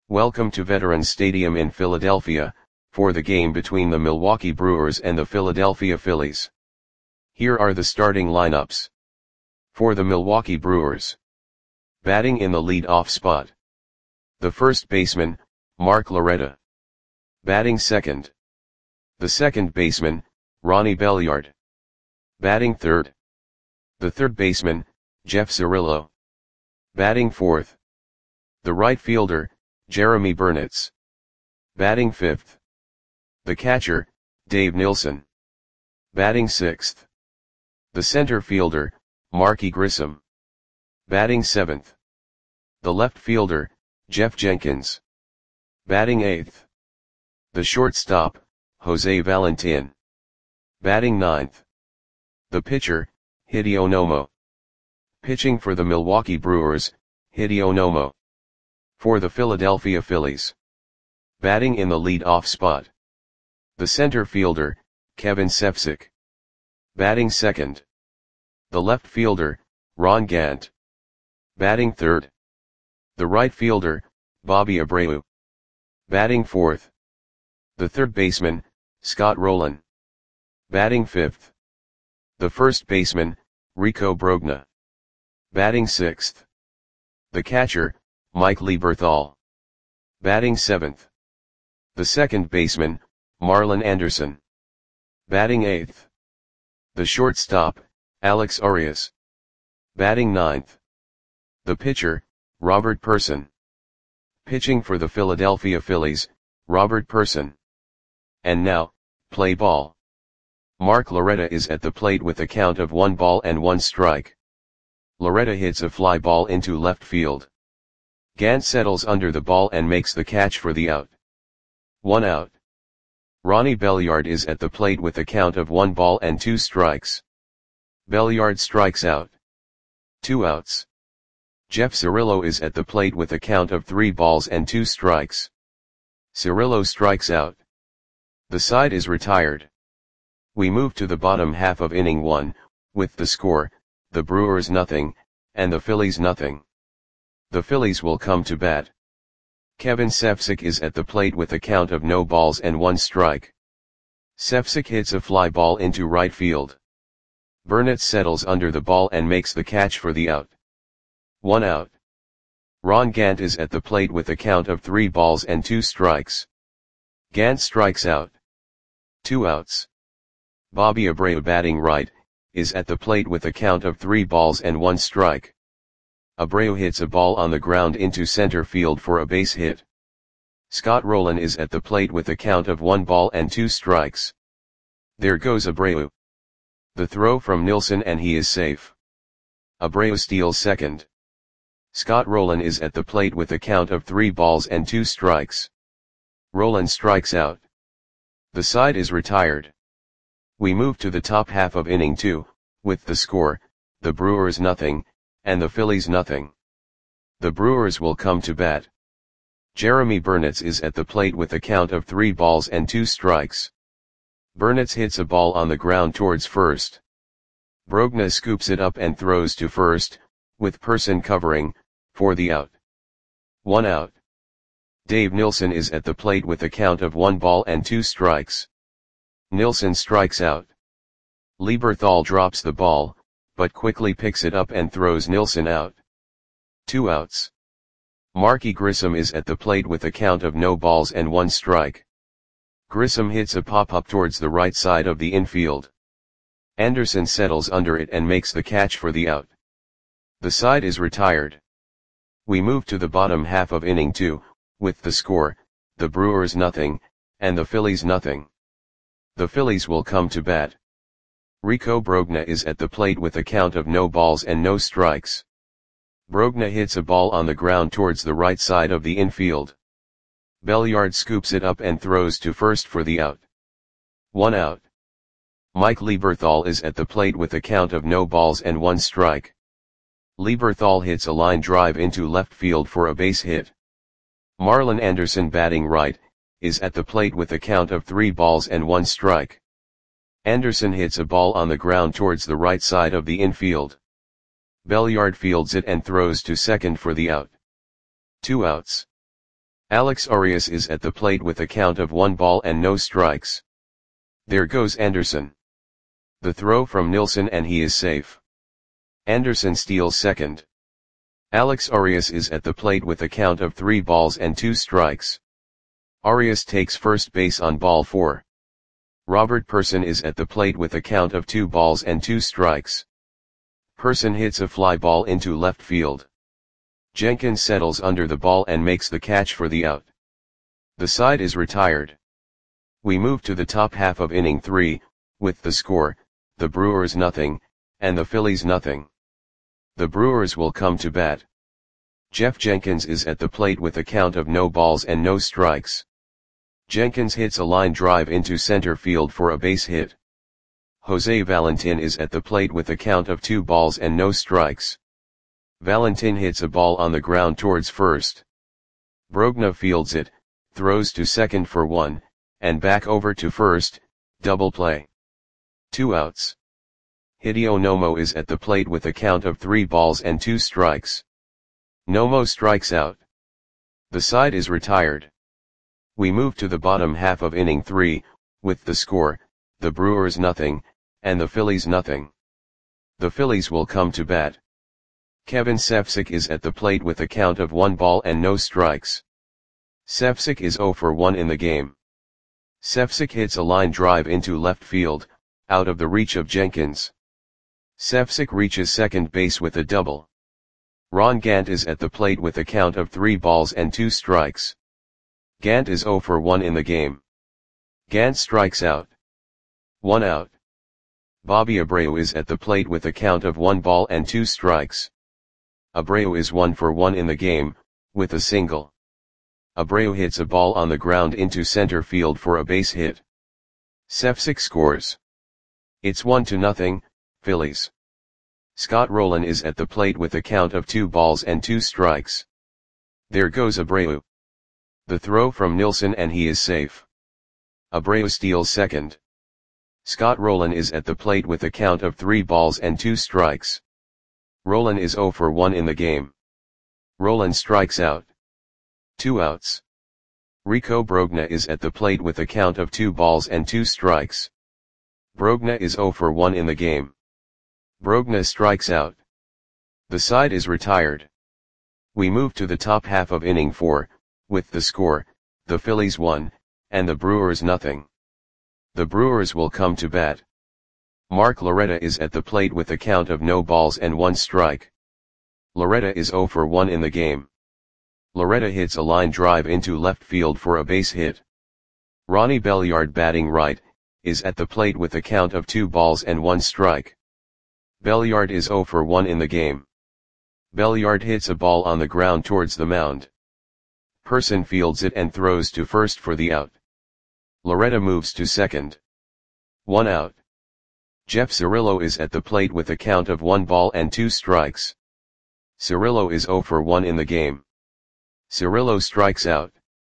Welcome to Veterans Stadium in Philadelphia, for the game between the Milwaukee Brewers and the Philadelphia Phillies. Here are the starting lineups. For the Milwaukee Brewers. Batting in the lead-off spot. The first baseman, Mark Loretta. Batting second. The second baseman, Ronnie Belliard. Batting third. The third baseman, Jeff Cirillo. Batting fourth. The right fielder, Jeremy Burnitz. Batting fifth. The catcher, Dave Nilsson. Batting sixth. The center fielder, Marky Grissom. Batting seventh. The left fielder, Jeff Jenkins. Batting eighth. The shortstop, Jose Valentin. Batting ninth. The pitcher, Hideo Nomo. Pitching for the Milwaukee Brewers, Hideo Nomo. For the Philadelphia Phillies. Batting in the lead-off spot. The center fielder, Kevin Sefcik. Batting second. The left fielder, Ron Gant. Batting third. The right fielder, Bobby Abreu. Batting fourth. The third baseman, Scott Rolen. Batting fifth. The first baseman, Rico Brogna. Batting sixth. The catcher, Mike Lieberthal. Batting seventh. The second baseman, Marlon Anderson. Batting eighth. The shortstop, Alex Arias. Batting ninth. The pitcher, Robert Person. Pitching for the Philadelphia Phillies, Robert Person. And now, play ball. Mark Loretta is at the plate with a count of 1-1 Loretta hits a fly ball into left field. Gant settles under the ball and makes the catch for the out. 1 out. Ronnie Belliard is at the plate with a count of 1-2. Belliard strikes out. 2 outs. Jeff Cirillo is at the plate with a count of 3-2. Cirillo strikes out. The side is retired. We move to the bottom half of inning 1, with the score, the Brewers nothing, and the Phillies nothing. The Phillies will come to bat. Kevin Sefcik is at the plate with a count of 0-1. Sefcik hits a fly ball into right field. Burnitz settles under the ball and makes the catch for the out. 1 out. Ron Gant is at the plate with a count of 3-2. Gant strikes out. 2 outs. Bobby Abreu, batting right, is at the plate with a count of 3-1. Abreu hits a ball on the ground into center field for a base hit. Scott Rolen is at the plate with a count of 1-2. There goes Abreu. The throw from Nilsson and he is safe. Abreu steals second. Scott Rolen is at the plate with a count of 3-2. Rolen strikes out. The side is retired. We move to the top half of inning 2, with the score, the Brewers nothing, and the Phillies nothing. The Brewers will come to bat. Jeremy Burnitz is at the plate with a count of 3-2. Burnitz hits a ball on the ground towards first. Brogna scoops it up and throws to first, with Person covering, for the out. 1 out. Dave Nilsson is at the plate with a count of 1-2. Nilsson strikes out. Lieberthal drops the ball, but quickly picks it up and throws Nilsson out. 2 outs. Marky Grissom is at the plate with a count of 0-1. Grissom hits a pop-up towards the right side of the infield. Anderson settles under it and makes the catch for the out. The side is retired. We move to the bottom half of inning 2, with the score, the Brewers nothing, and the Phillies nothing. The Phillies will come to bat. Rico Brogna is at the plate with a count of 0-0. Brogna hits a ball on the ground towards the right side of the infield. Belliard scoops it up and throws to first for the out. 1 out. Mike Lieberthal is at the plate with a count of 0-1. Lieberthal hits a line drive into left field for a base hit. Marlon Anderson, batting right, is at the plate with a count of 3-1. Anderson hits a ball on the ground towards the right side of the infield. Belliard fields it and throws to second for the out. 2 outs. Alex Arias is at the plate with a count of 1 ball and no strikes. There goes Anderson. The throw from Nilsson and he is safe. Anderson steals second. Alex Arias is at the plate with a count of 3 balls and 2 strikes. Arias takes first base on ball 4. Robert Persson is at the plate with a count of 2 balls and 2 strikes. Persson hits a fly ball into left field. Jenkins settles under the ball and makes the catch for the out. The side is retired. We move to the top half of inning 3, with the score, the Brewers nothing, and the Phillies nothing. The Brewers will come to bat. Jeff Jenkins is at the plate with a count of no balls and no strikes. Jenkins hits a line drive into center field for a base hit. Jose Valentin is at the plate with a count of 2 balls and no strikes. Valentin hits a ball on the ground towards first. Brogna fields it, throws to second for 1, and back over to first, double play. 2 outs. Hideo Nomo is at the plate with a count of 3 balls and 2 strikes. Nomo strikes out. The side is retired. We move to the bottom half of inning 3, with the score, the Brewers nothing, and the Phillies nothing. The Phillies will come to bat. Kevin Cefcik is at the plate with a count of 1 ball and no strikes. Cefcik is 0 for 1 in the game. Cefcik hits a line drive into left field, out of the reach of Jenkins. Cefcik reaches second base with a double. Ron Gant is at the plate with a count of 3 balls and 2 strikes. Gant is 0 for 1 in the game. Gant strikes out. 1 out. Bobby Abreu is at the plate with a count of 1 ball and 2 strikes. Abreu is 1 for 1 in the game, with a single. Abreu hits a ball on the ground into center field for a base hit. Cefcik scores. It's 1-0, Phillies. Scott Rowland is at the plate with a count of 2 balls and 2 strikes. There goes Abreu. The throw from Nilsson and he is safe. Abreu steals second. Scott Rowland is at the plate with a count of 3 balls and 2 strikes. Rowland is 0 for 1 in the game. Rowland strikes out. 2 outs. Rico Brogna is at the plate with a count of 2 balls and 2 strikes. Brogna is 0 for 1 in the game. Brogna strikes out. The side is retired. We move to the top half of inning 4, with the score, the Phillies 1, and the Brewers nothing. The Brewers will come to bat. Mark Loretta is at the plate with a count of no balls and 1 strike. Loretta is 0 for 1 in the game. Loretta hits a line drive into left field for a base hit. Ronnie Belliard, batting right, is at the plate with a count of 2 balls and 1 strike. Belliard is 0 for 1 in the game. Belliard hits a ball on the ground towards the mound. Persson fields it and throws to first for the out. Loretta moves to second. 1 out. Jeff Cirillo is at the plate with a count of 1 ball and 2 strikes. Cirillo is 0 for 1 in the game. Cirillo strikes out.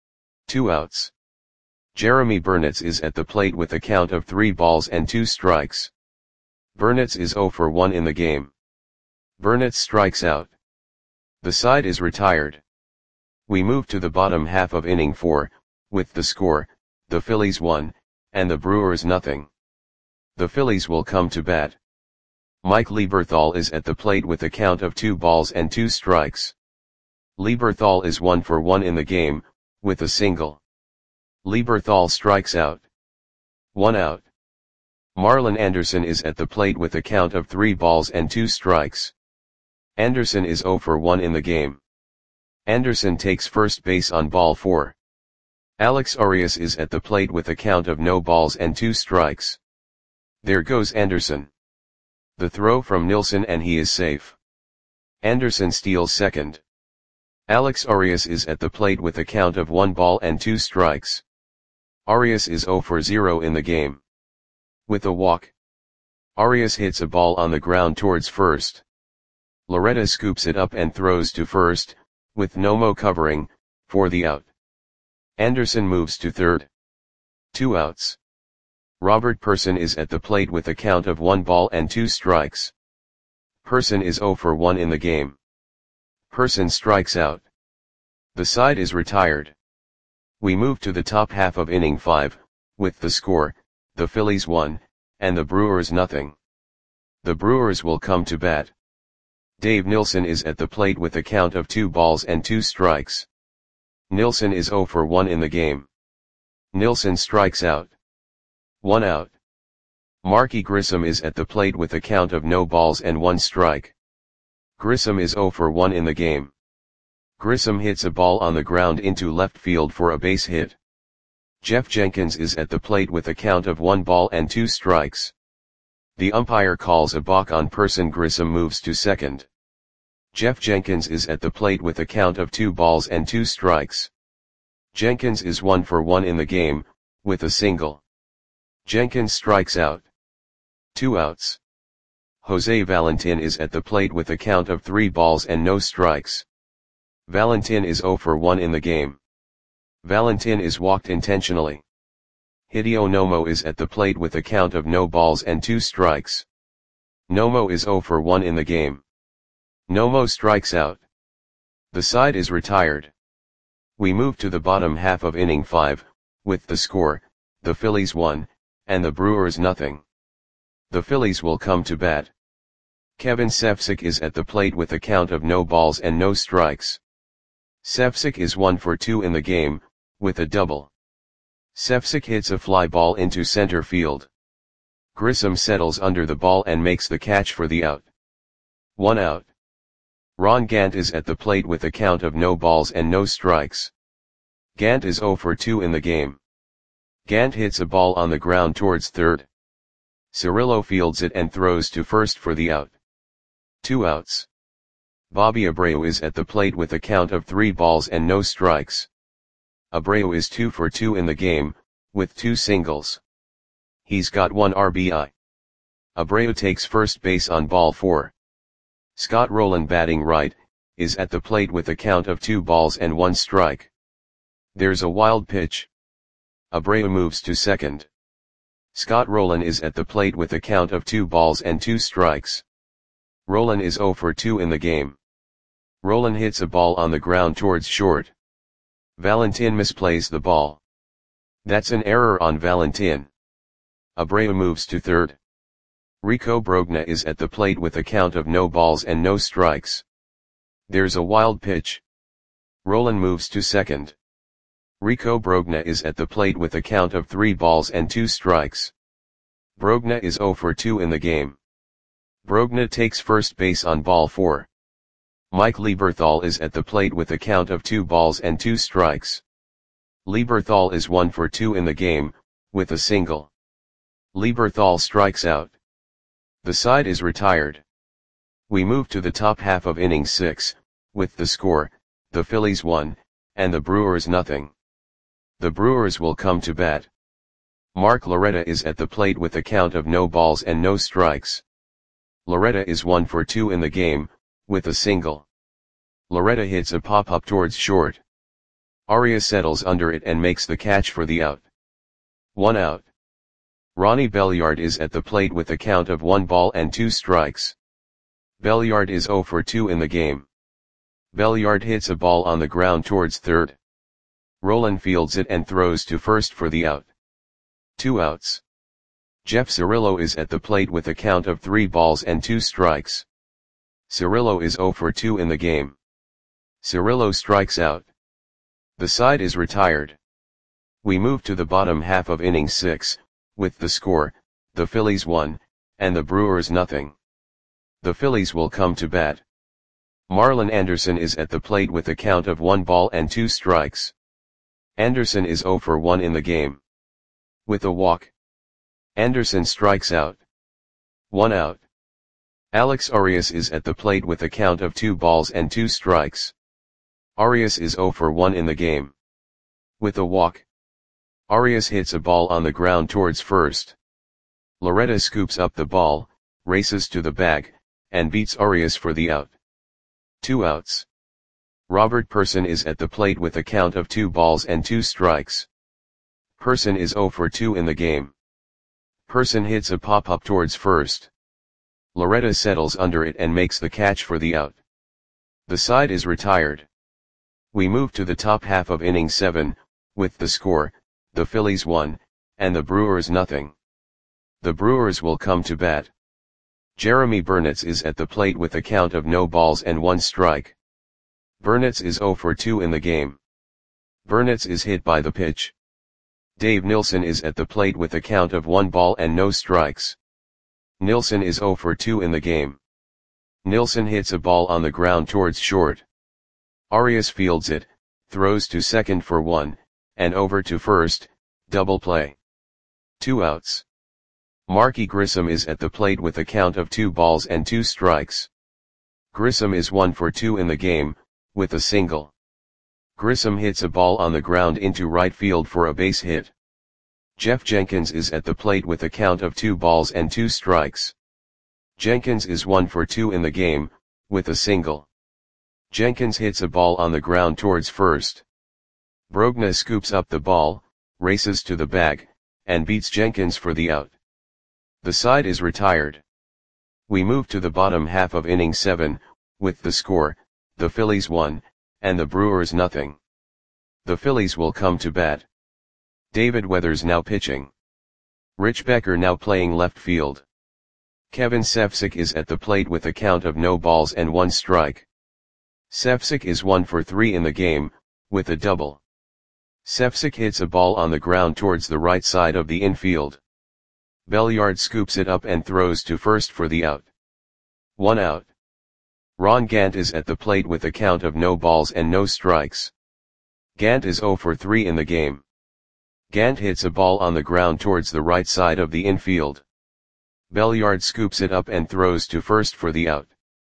2 outs. Jeremy Burnitz is at the plate with a count of 3 balls and 2 strikes. Burnitz is 0 for 1 in the game. Burnitz strikes out. The side is retired. We move to the bottom half of inning 4, with the score, the Phillies 1, and the Brewers nothing. The Phillies will come to bat. Mike Lieberthal is at the plate with a count of 2 balls and 2 strikes. Lieberthal is 1 for 1 in the game, with a single. Lieberthal strikes out. 1 out. Marlon Anderson is at the plate with a count of 3 balls and 2 strikes. Anderson is 0 for 1 in the game. Anderson takes first base on ball 4. Alex Arias is at the plate with a count of no balls and 2 strikes. There goes Anderson. The throw from Nilsson and he is safe. Anderson steals second. Alex Arias is at the plate with a count of 1 ball and 2 strikes. Arias is 0 for 0 in the game. With a walk. Arias hits a ball on the ground towards first. Loretta scoops it up and throws to first, with Nomo covering, for the out. Anderson moves to third. 2 outs. Robert Persson is at the plate with a count of 1 ball and 2 strikes. Persson is 0 for 1 in the game. Persson strikes out. The side is retired. We move to the top half of inning 5, with the score, the Phillies 1, and the Brewers nothing. The Brewers will come to bat. Dave Nilsson is at the plate with a count of 2 balls and 2 strikes. Nilsson is 0 for 1 in the game. Nilsson strikes out. 1 out. Marky Grissom is at the plate with a count of no balls and 1 strike. Grissom is 0 for 1 in the game. Grissom hits a ball on the ground into left field for a base hit. Jeff Jenkins is at the plate with a count of 1 ball and 2 strikes. The umpire calls a balk on Person. Grissom moves to second. Jeff Jenkins is at the plate with a count of 2 balls and 2 strikes. Jenkins is 1 for 1 in the game, with a single. Jenkins strikes out. 2 outs. Jose Valentin is at the plate with a count of 3 balls and no strikes. Valentin is 0 for 1 in the game. Valentin is walked intentionally. Hideo Nomo is at the plate with a count of no balls and 2 strikes. Nomo is 0 for 1 in the game. Nomo strikes out. The side is retired. We move to the bottom half of inning 5, with the score, the Phillies 1, and the Brewers nothing. The Phillies will come to bat. Kevin Cefcik is at the plate with a count of no balls and no strikes. Cefcik is 1 for 2 in the game, with a double. Cefcik hits a fly ball into center field. Grissom settles under the ball and makes the catch for the out. 1 out. Ron Gant is at the plate with a count of no balls and no strikes. Gant is 0 for 2 in the game. Gant hits a ball on the ground towards third. Cirillo fields it and throws to first for the out. 2 outs. Bobby Abreu is at the plate with a count of 3 balls and no strikes. Abreu is 2 for 2 in the game, with 2 singles. He's got 1 RBI. Abreu takes first base on ball 4. Scott Rowland, batting right, is at the plate with a count of 2 balls and 1 strike. There's a wild pitch. Abreu moves to second. Scott Rowland is at the plate with a count of 2 balls and 2 strikes. Rowland is 0 for 2 in the game. Rowland hits a ball on the ground towards short. Valentin misplays the ball. That's an error on Valentin. Abreu moves to third. Rico Brogna is at the plate with a count of no balls and no strikes. There's a wild pitch. Rowland moves to second. Rico Brogna is at the plate with a count of 3 balls and 2 strikes. Brogna is 0 for 2 in the game. Brogna takes first base on ball 4. Mike Lieberthal is at the plate with a count of 2 balls and 2 strikes. Lieberthal is 1 for 2 in the game, with a single. Lieberthal strikes out. The side is retired. We move to the top half of inning 6, with the score, the Phillies 1, and the Brewers nothing. The Brewers will come to bat. Mark Loretta is at the plate with a count of no balls and no strikes. Loretta is 1 for 2 in the game, with a single. Loretta hits a pop-up towards short. Arias settles under it and makes the catch for the out. 1 out. Ronnie Belliard is at the plate with a count of 1 ball and 2 strikes. Belliard is 0 for 2 in the game. Belliard hits a ball on the ground towards third. Rowland fields it and throws to first for the out. 2 outs. Jeff Cirillo is at the plate with a count of 3 balls and 2 strikes. Cirillo is 0 for 2 in the game. Cirillo strikes out. The side is retired. We move to the bottom half of inning 6, with the score, the Phillies 1, and the Brewers nothing. The Phillies will come to bat. Marlon Anderson is at the plate with a count of 1 ball and 2 strikes. Anderson is 0 for 1 in the game. With a walk. Anderson strikes out. 1 out. Alex Arias is at the plate with a count of 2 balls and 2 strikes. Arias is 0 for 1 in the game. With a walk. Arias hits a ball on the ground towards first. Loretta scoops up the ball, races to the bag, and beats Arias for the out. 2 outs. Robert Person is at the plate with a count of 2 balls and 2 strikes. Person is 0 for 2 in the game. Person hits a pop-up towards first. Loretta settles under it and makes the catch for the out. The side is retired. We move to the top half of inning 7, with the score, the Phillies 1, and the Brewers nothing. The Brewers will come to bat. Jeremy Burnitz is at the plate with a count of no balls and 1 strike. Burnitz is 0 for 2 in the game. Burnitz is hit by the pitch. Dave Nilsson is at the plate with a count of 1 ball and no strikes. Nilsson is 0 for 2 in the game. Nilsson hits a ball on the ground towards short. Arias fields it, throws to second for 1, and over to first, double play. 2 outs. Marky Grissom is at the plate with a count of 2 balls and 2 strikes. Grissom is 1 for 2 in the game, with a single. Grissom hits a ball on the ground into right field for a base hit. Jeff Jenkins is at the plate with a count of 2 balls and 2 strikes. Jenkins is 1 for 2 in the game, with a single. Jenkins hits a ball on the ground towards first. Brogna scoops up the ball, races to the bag, and beats Jenkins for the out. The side is retired. We move to the bottom half of inning 7, with the score, the Phillies 1, and the Brewers nothing. The Phillies will come to bat. David Weathers now pitching. Rich Becker now playing left field. Kevin Sefcik is at the plate with a count of no balls and 1 strike. Sefcik is 1 for 3 in the game, with a double. Sefcik hits a ball on the ground towards the right side of the infield. Belliard scoops it up and throws to first for the out. 1 out. Ron Gant is at the plate with a count of no balls and no strikes. Gant is 0 for 3 in the game. Gant hits a ball on the ground towards the right side of the infield. Belliard scoops it up and throws to first for the out.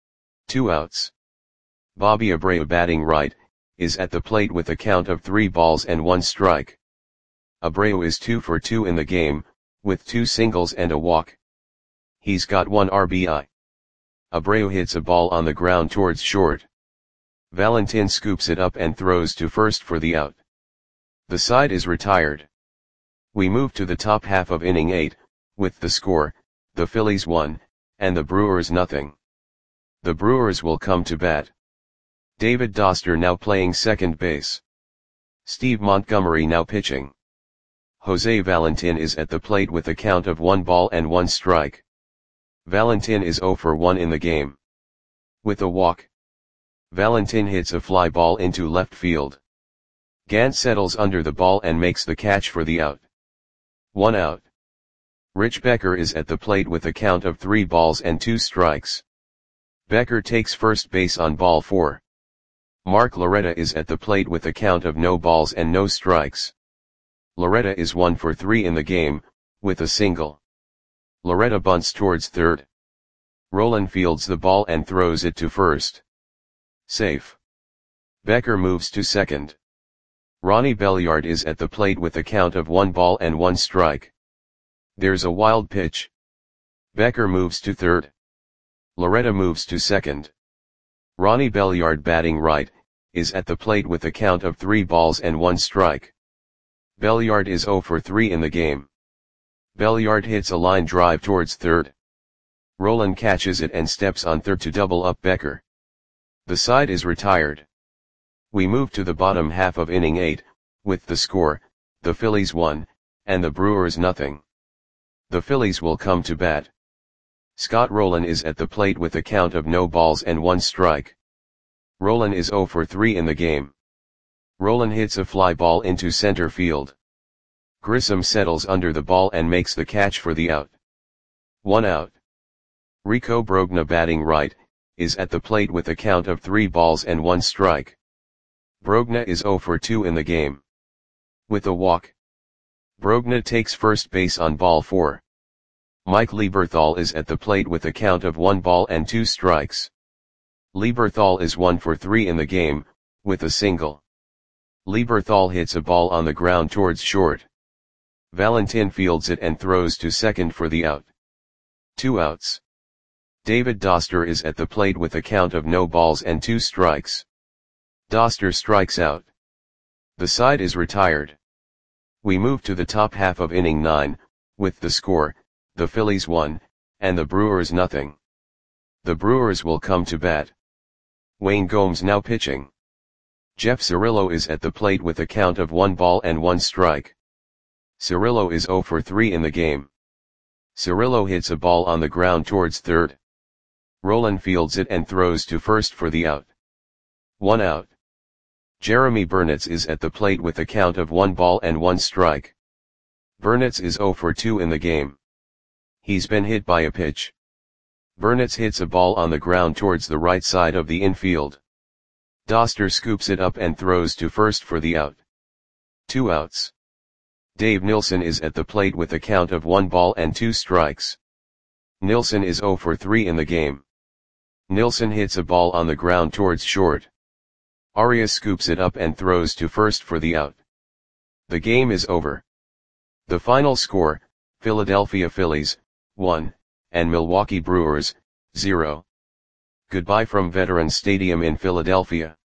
2 outs. Bobby Abreu batting right, is at the plate with a count of 3 balls and 1 strike. Abreu is 2 for 2 in the game, with 2 singles and a walk. He's got 1 RBI. Abreu hits a ball on the ground towards short. Valentin scoops it up and throws to first for the out. The side is retired. We move to the top half of inning 8, with the score, the Phillies 1, and the Brewers nothing. The Brewers will come to bat. David Doster now playing second base. Steve Montgomery now pitching. Jose Valentin is at the plate with a count of 1 ball and 1 strike. Valentin is 0 for 1 in the game. With a walk. Valentin hits a fly ball into left field. Gant settles under the ball and makes the catch for the out. 1 out. Rich Becker is at the plate with a count of 3 balls and 2 strikes. Becker takes first base on ball 4. Mark Loretta is at the plate with a count of no balls and no strikes. Loretta is 1 for 3 in the game, with a single. Loretta bunts towards third. Rolen fields the ball and throws it to first. Safe. Becker moves to second. Ronnie Belliard is at the plate with a count of 1 ball and 1 strike. There's a wild pitch. Becker moves to third. Loretta moves to second. Ronnie Belliard batting right, is at the plate with a count of 3 balls and 1 strike. Belliard is 0 for 3 in the game. Belliard hits a line drive towards third. Rolen catches it and steps on third to double up Becker. The side is retired. We move to the bottom half of inning 8, with the score, the Phillies 1, and the Brewers nothing. The Phillies will come to bat. Scott Rolen is at the plate with a count of no balls and 1 strike. Rolen is 0 for 3 in the game. Rolen hits a fly ball into center field. Grissom settles under the ball and makes the catch for the out. 1 out. Rico Brogna batting right, is at the plate with a count of 3 balls and 1 strike. Brogna is 0 for 2 in the game. With a walk. Brogna takes first base on ball 4. Mike Lieberthal is at the plate with a count of 1 ball and 2 strikes. Lieberthal is 1 for 3 in the game, with a single. Lieberthal hits a ball on the ground towards short. Valentin fields it and throws to second for the out. 2 outs. David Doster is at the plate with a count of no balls and 2 strikes. Doster strikes out. The side is retired. We move to the top half of inning 9, with the score, the Phillies 1, and the Brewers nothing. The Brewers will come to bat. Wayne Gomes now pitching. Jeff Cirillo is at the plate with a count of 1 ball and 1 strike. Cirillo is 0 for 3 in the game. Cirillo hits a ball on the ground towards third. Rolen fields it and throws to first for the out. 1 out. Jeremy Burnitz is at the plate with a count of 1 ball and 1 strike. Burnitz is 0 for 2 in the game. He's been hit by a pitch. Burnitz hits a ball on the ground towards the right side of the infield. Doster scoops it up and throws to first for the out. 2 outs. Dave Nilsson is at the plate with a count of 1 ball and 2 strikes. Nilsson is 0 for 3 in the game. Nilsson hits a ball on the ground towards short. Arias scoops it up and throws to first for the out. The game is over. The final score, Philadelphia Phillies, 1, and Milwaukee Brewers, 0. Goodbye from Veterans Stadium in Philadelphia.